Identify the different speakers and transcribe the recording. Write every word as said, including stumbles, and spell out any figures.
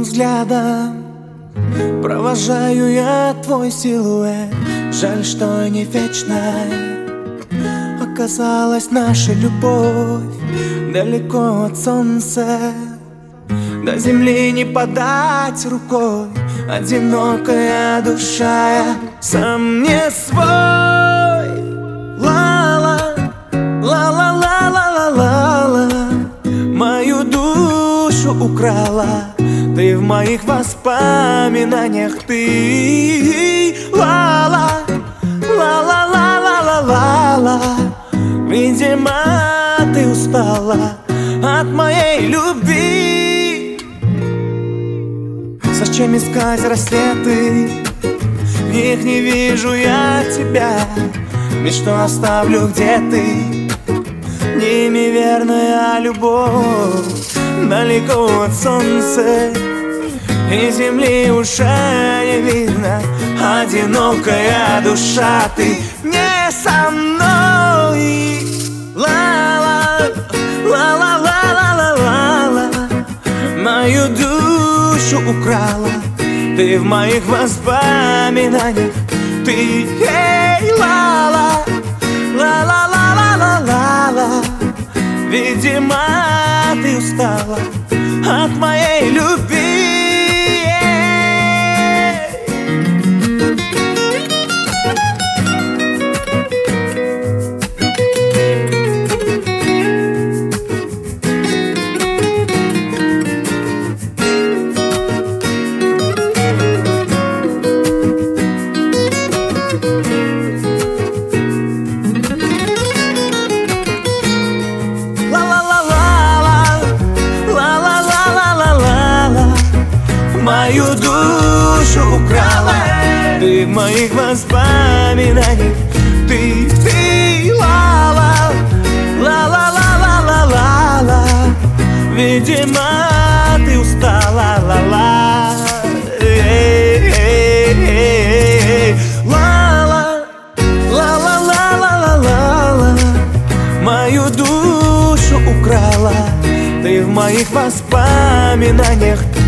Speaker 1: взглядом провожаю я твой силуэт. Жаль, что не вечной оказалась наша любовь. Далеко от солнца, до земли не подать рукой. Одинокая душа, я сам не свой. Ла-ла, ла-ла-ла-ла-ла-ла, мою душу украла ты в моих воспоминаниях. Ты ла-ла, ла-ла-ла-ла-ла-ла, видимо, ты устала от моей любви. Зачем искать рассветы? В них не вижу я тебя. Ведь что оставлю, где ты? Неимоверная любовь, далеко от солнца и земли уже не видно. Одинокая душа, ты не со мной. Ла-ла, ла-ла-ла-ла-ла-ла, мою душу украла ты в моих воспоминаниях. Ты, эй, ла-ла, ла-ла-ла-ла-ла-ла, видимо, ты устала от моей любви. Мою душу украла ты в моих воспоминаниях. Ты, ты, ла-ла, ла-ла-ла-ла-ла-ла, видимо, ты устала, ла-ла, ла-ла, ла-ла-ла-ла-ла-ла, мою душу украла ты в моих воспоминаниях.